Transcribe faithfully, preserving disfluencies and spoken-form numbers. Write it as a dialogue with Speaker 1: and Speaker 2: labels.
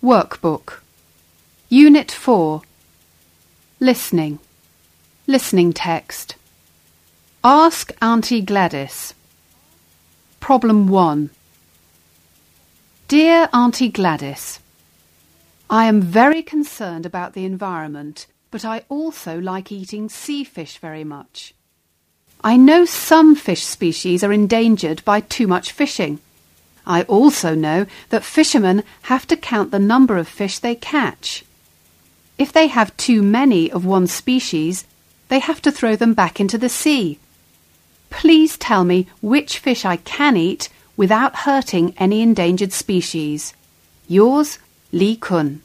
Speaker 1: Workbook. Unit four. Listening. Listening text. Ask Auntie Gladys. Problem one. Dear Auntie Gladys, I am very concerned about the environment, but I also like eating sea fish very much. I know some fish species are endangered by too much fishing. I also know that fishermen have to count the number of fish they catch. If they have too many of one species, they have to throw them back into the sea. Please tell me which fish I can eat without hurting any endangered species. Yours, Lee Kun.